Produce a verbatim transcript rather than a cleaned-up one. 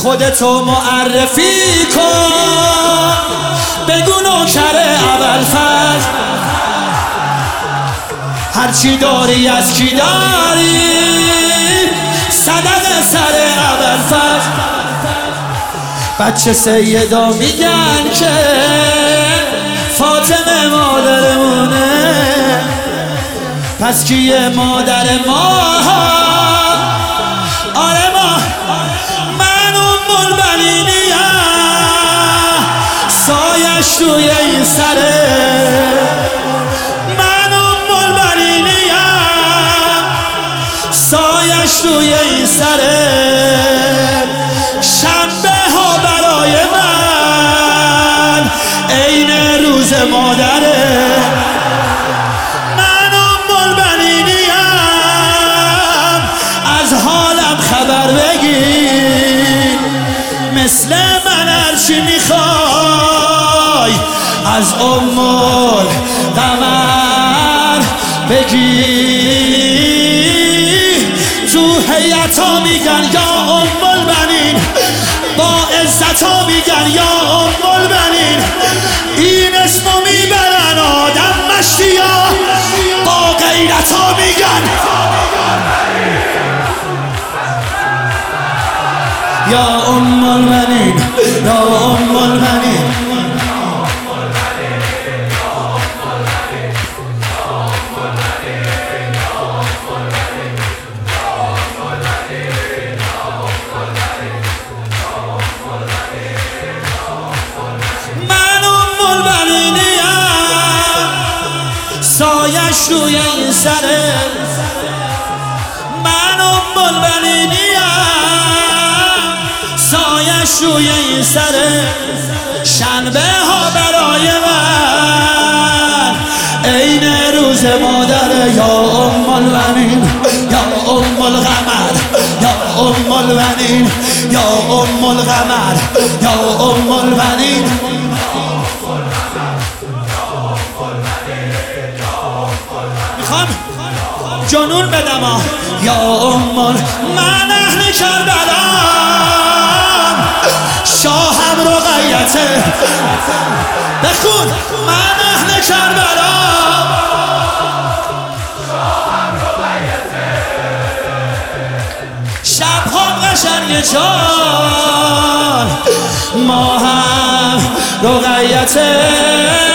خودتو معرفی کن، بگو نوکر ابوالفضل، هرچی داری از کی داری، صدق سر ابوالفضل. بچه سیدا میگن که فاطمه مادرمونه، پس کیه مادر ما؟ آره ما من ام البنینیم، سایش روی این سره، من ام البنینیم، سایش روی این سره. شنبه ها برای من عین روز مادره، من ام البنینیم، از حالم خبر بگیر، مثل من هرچی میخوای از ام القمر بگیر. تو هیئتا میگن یا ام البنین، با عزتا میگن یا ام البنین، این اسمو میبرن آدم مشتیا، با غیرتا میگن یا ام البنین، یا ام البنین. سایش روی این سره، من ام البنینیم، سایش روی این سره. شنبه ها برای من عین روز مادر، یا ام البنین، یا ام القمر، یا ام البنین، یا ام القمر، یا ام البنین. میخوام جنون بدم ها. یا ام ال... من اهل کربلام، شاهم رقیته، بخون من اهل کربلام، شاهم رقیته، شبها قشنگ جان، ما هم رقیته.